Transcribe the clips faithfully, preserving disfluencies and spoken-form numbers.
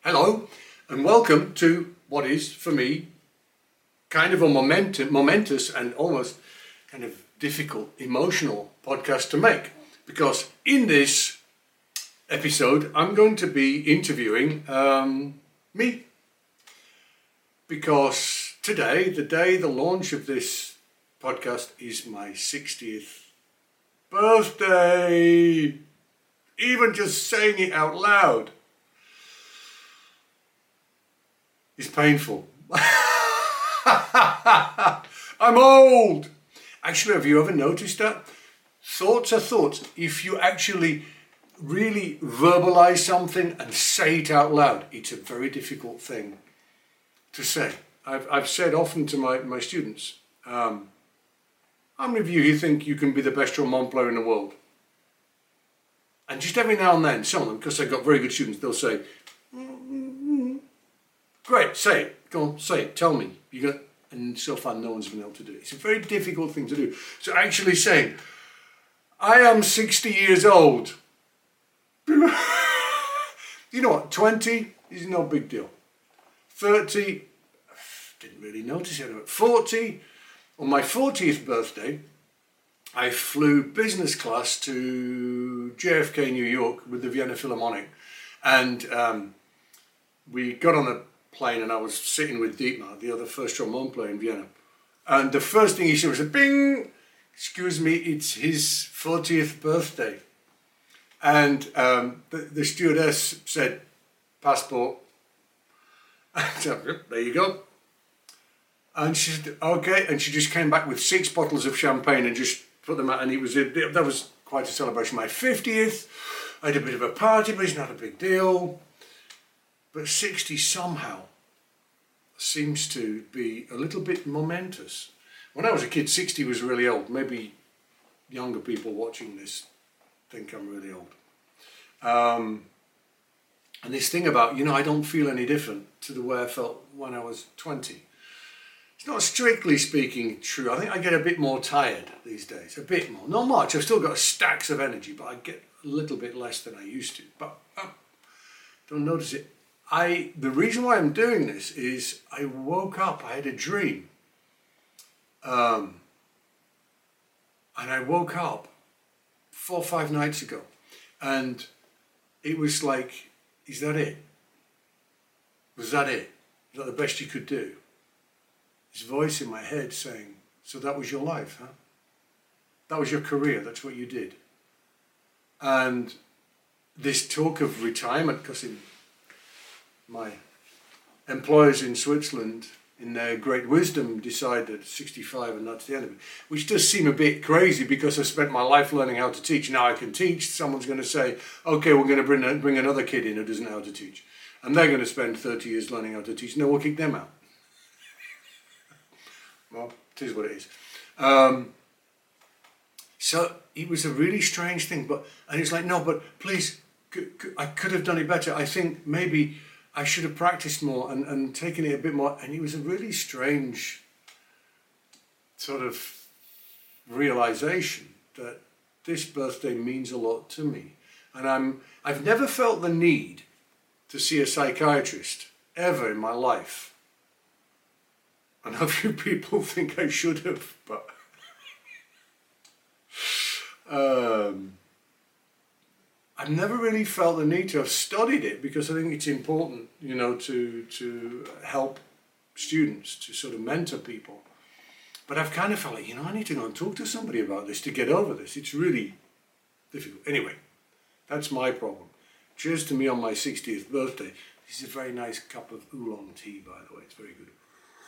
Hello and welcome to what is, for me, kind of a moment- momentous and almost kind of difficult, emotional podcast to make. Because in this episode, I'm going to be interviewing um, me. Because today, the day the launch of this podcast is my sixtieth birthday. Even just saying it out loud is painful. I'm old. Actually, have you ever noticed that? Thoughts are thoughts. If you actually really verbalize something and say it out loud, it's a very difficult thing to say. I've, I've said often to my, my students, um, how many of you here think you can be the best trombone player in the world? And just every now and then, some of them, because I've got very good students, they'll say, mm-hmm. Great, say it. Go on, say it. Tell me. You got, and so far, no one's been able to do it. It's a very difficult thing to do. So actually saying, I am sixty years old. You know what? twenty is no big deal. thirty, didn't really notice it. forty, on my fortieth birthday, I flew business class to J F K, New York, with the Vienna Philharmonic, and um, we got on a plane and I was sitting with Dietmar, the other first trombone player in Vienna. And the first thing he said was, bing, excuse me, it's his fortieth birthday. And um, the, the stewardess said, passport. So, there you go. And she said, okay. And she just came back with six bottles of champagne and just put them out. And it was a, that was quite a celebration. My fiftieth, I had a bit of a party, but it's not a big deal. But sixty somehow seems to be a little bit momentous. When I was a kid, sixty was really old. Maybe younger people watching this think I'm really old. Um, and this thing about, you know, I don't feel any different to the way I felt when I was twenty. It's not strictly speaking true. I think I get a bit more tired these days, a bit more. Not much. I've still got stacks of energy, but I get a little bit less than I used to. But uh, don't notice it. I, the reason why I'm doing this is I woke up, I had a dream. Um, and I woke up four or five nights ago. And it was like, is that it? Was that it? Is that the best you could do? This voice in my head saying, so that was your life, huh? That was your career, that's what you did. And this talk of retirement, because in my employers in Switzerland, in their great wisdom, decided sixty-five and that's the end of it. Which does seem a bit crazy because I spent my life learning how to teach. Now I can teach. Someone's going to say, okay, we're going to bring, bring another kid in who doesn't know how to teach. And they're going to spend thirty years learning how to teach. No, we'll kick them out. Well, it is what it is. Um, so it was a really strange thing. But and it's like, no, but please, c- c- I could have done it better. I think maybe I should have practiced more and, and taken it a bit more. And it was a really strange sort of realization that this birthday means a lot to me. And I'm, I've never felt the need to see a psychiatrist ever in my life. I know a few people think I should have, but um, I've never really felt the need to have studied it because I think it's important, you know, to to help students, to sort of mentor people. But I've kind of felt like, you know, I need to go and talk to somebody about this to get over this. It's really difficult. Anyway, that's my problem. Cheers to me on my sixtieth birthday. This is a very nice cup of oolong tea, by the way. It's very good.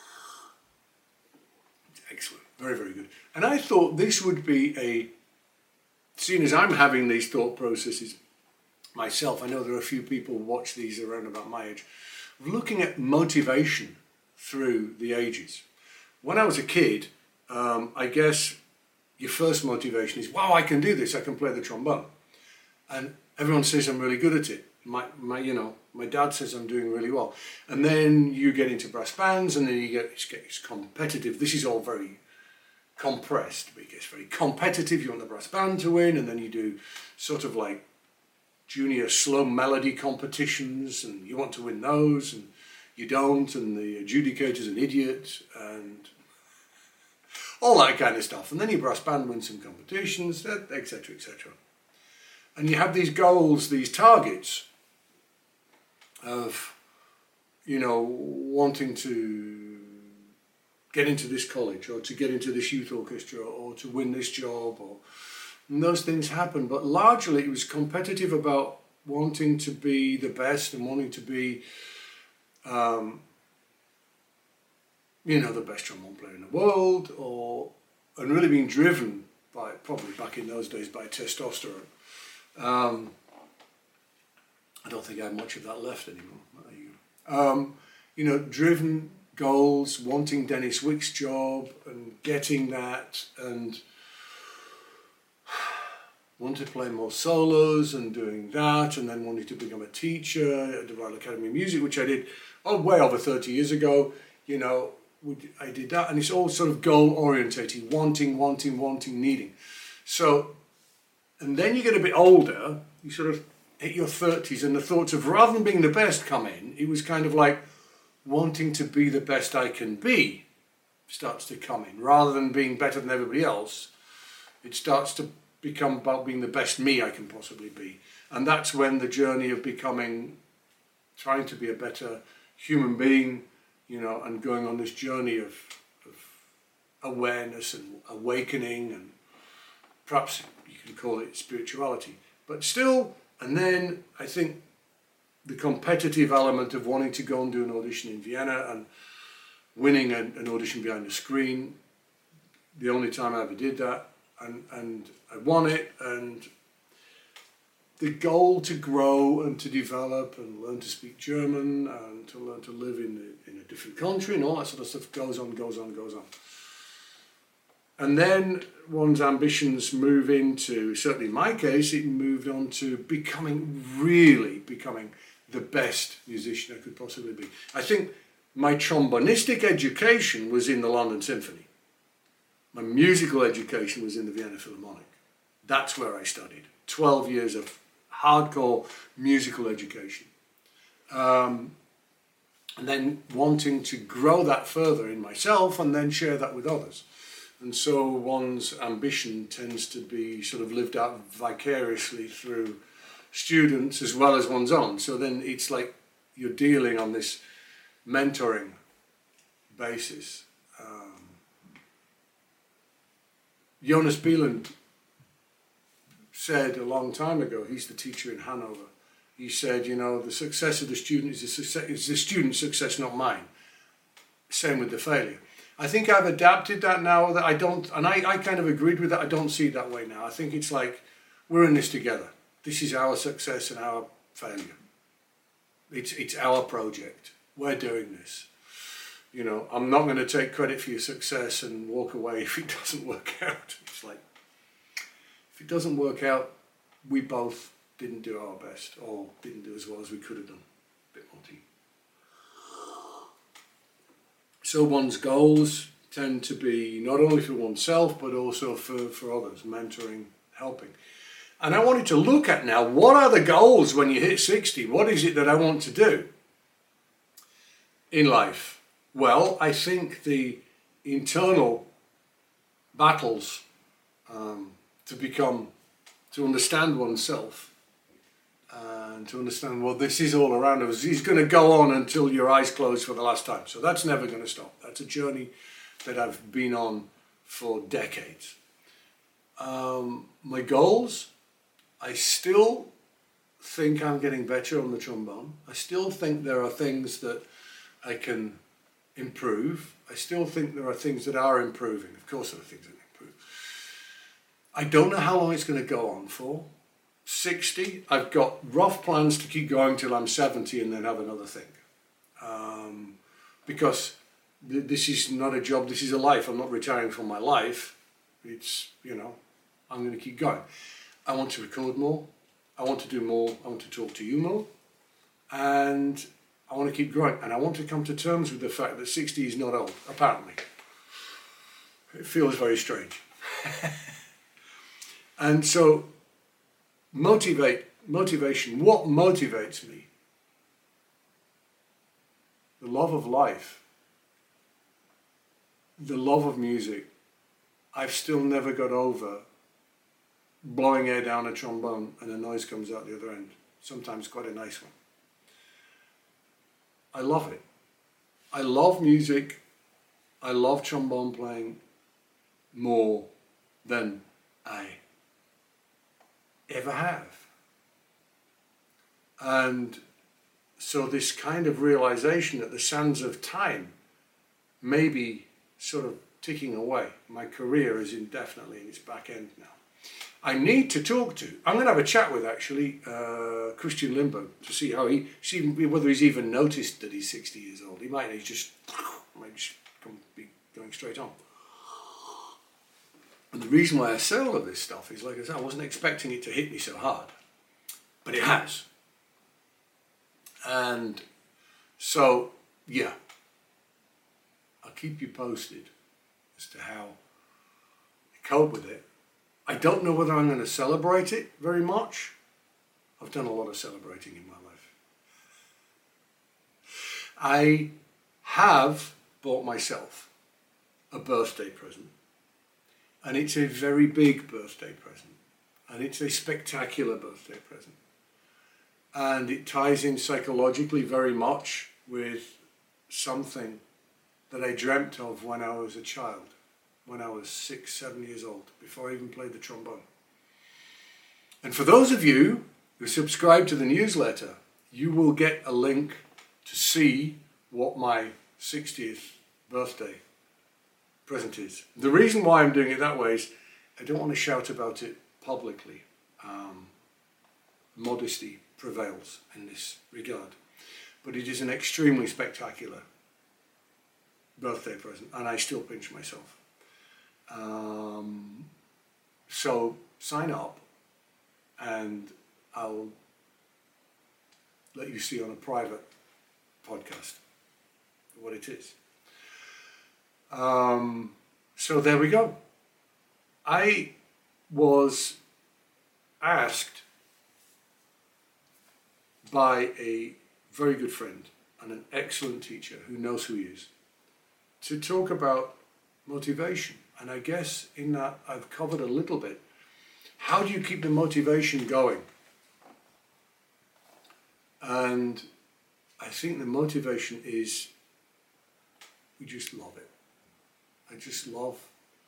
It's excellent. Very, very good. And I thought this would be a, seeing as I'm having these thought processes myself, I know there are a few people who watch these around about my age, looking at motivation through the ages. When I was a kid, um, I guess your first motivation is, wow, I can do this, I can play the trombone. And everyone says I'm really good at it. My, my, you know, my dad says I'm doing really well. And then you get into brass bands and then you get, it's, it's competitive. This is all very compressed, but it gets very competitive. You want the brass band to win, and then you do sort of like junior slow melody competitions, and you want to win those, and you don't, and the adjudicator's an idiot, and all that kind of stuff. And then your brass band wins some competitions, et cetera, et cetera. And you have these goals, these targets of, you know, wanting to get into this college, or to get into this youth orchestra, or to win this job, or and those things happen. But largely it was competitive about wanting to be the best and wanting to be, um, you know, the best trombone player in the world, or and really being driven by, probably back in those days, by testosterone. Um, I don't think I have much of that left anymore. Um, you know, driven goals, wanting Dennis Wick's job and getting that, and wanted to play more solos and doing that, and then wanting to become a teacher at the Royal Academy of Music, which I did oh, way over thirty years ago. You know, I did that, and it's all sort of goal orientated, wanting, wanting, wanting, needing. So, and then you get a bit older, you sort of hit your thirties, and the thoughts of rather than being the best come in. It was kind of like wanting to be the best I can be starts to come in. Rather than being better than everybody else, it starts to become about being the best me I can possibly be. And that's when the journey of becoming, trying to be a better human being, you know, and going on this journey of, of awareness and awakening, and perhaps you can call it spirituality. But still, and then I think the competitive element of wanting to go and do an audition in Vienna and winning an, an audition behind the screen, the only time I ever did that, and, and I won it, and the goal to grow and to develop and learn to speak German and to learn to live in a, in a different country and all that sort of stuff goes on, goes on, goes on. And then one's ambitions move into, certainly in my case, it moved on to becoming, really becoming the best musician I could possibly be. I think my trombonistic education was in the London Symphony. My musical education was in the Vienna Philharmonic. That's where I studied. twelve years of hardcore musical education. Um, and then wanting to grow that further in myself and then share that with others. And so one's ambition tends to be sort of lived out vicariously through students as well as one's own. So then it's like you're dealing on this mentoring basis. Um, Jonas Bieland said a long time ago, he's the teacher in Hanover, he said, you know, the success of the student is the, success, is the student's success, not mine. Same with the failure. I think I've adapted that now, that I don't, and I, I kind of agreed with that, I don't see it that way now. I think it's like, we're in this together. This is our success and our failure. It's, it's our project. We're doing this. You know, I'm not going to take credit for your success and walk away if it doesn't work out. It's like, if it doesn't work out, we both didn't do our best, or didn't do as well as we could have done. A bit more tea. So one's goals tend to be not only for oneself, but also for, for others, mentoring, helping. And I wanted to look at now, what are the goals when you hit sixty? What is it that I want to do in life? Well, I think the internal battles um, to become, to understand oneself, and to understand, well, this is all around us. It's going to go on until your eyes close for the last time. So that's never going to stop. That's a journey that I've been on for decades. Um, my goals, I still think I'm getting better on the trombone. I still think there are things that I can improve. I still think there are things that are improving. Of course there are things that improve. I don't know how long it's going to go on for. sixty, I've got rough plans to keep going till I'm seventy and then have another thing. Um, because th this is not a job, this is a life. I'm not retiring from my life. It's, you know, I'm going to keep going. I want to record more. I want to do more. I want to talk to you more. And I want to keep growing. And I want to come to terms with the fact that sixty is not old, apparently. It feels very strange. And so, motivate motivation, what motivates me? The love of life, the love of music. I've still never got over blowing air down a trombone and a noise comes out the other end. Sometimes quite a nice one. I love it. I love music. I love trombone playing more than I ever have. And so this kind of realization that the sands of time may be sort of ticking away. My career is indefinitely in its back end now. I need to talk to, I'm going to have a chat with actually uh, Christian Limbo to see how he, see whether he's even noticed that he's sixty years old. He might, he's just, might just come, be going straight on. And the reason why I say all of this stuff is, like I said, I wasn't expecting it to hit me so hard, but it has. And so, yeah, I'll keep you posted as to how I cope with it. I don't know whether I'm going to celebrate it very much. I've done a lot of celebrating in my life. I have bought myself a birthday present. And it's a very big birthday present. And it's a spectacular birthday present. And it ties in psychologically very much with something that I dreamt of when I was a child. When I was six, seven years old, before I even played the trombone. And for those of you who subscribe to the newsletter, you will get a link to see what my sixtieth birthday present is. The reason why I'm doing it that way is I don't want to shout about it publicly. Um, modesty prevails in this regard. But it is an extremely spectacular birthday present, and I still pinch myself. Um, so sign up and I'll let you see on a private podcast what it is. Um, so there we go. I was asked by a very good friend and an excellent teacher who knows who he is to talk about motivation. And I guess in that I've covered a little bit. How do you keep the motivation going? And I think the motivation is we just love it. I just love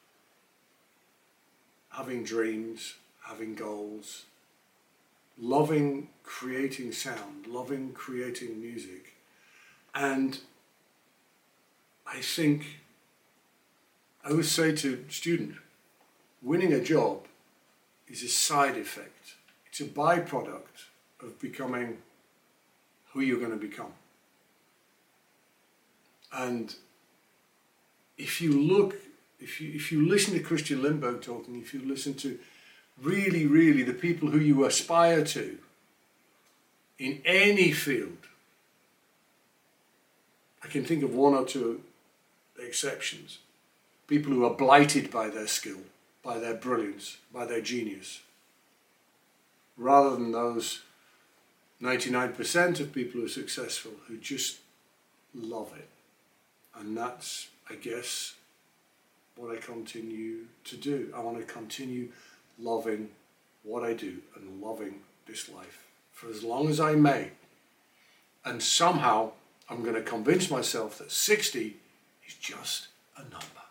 having dreams, having goals, loving creating sound, loving creating music. And I think I would say to students, winning a job is a side effect. It's a byproduct of becoming who you're going to become. And if you look, if you if you listen to Christian Limbo talking, if you listen to really, really the people who you aspire to in any field, I can think of one or two exceptions. People who are blighted by their skill, by their brilliance, by their genius, rather than those ninety-nine percent of people who are successful who just love it. And that's, I guess, what I continue to do. I want to continue loving what I do and loving this life for as long as I may. And somehow I'm going to convince myself that sixty is just a number.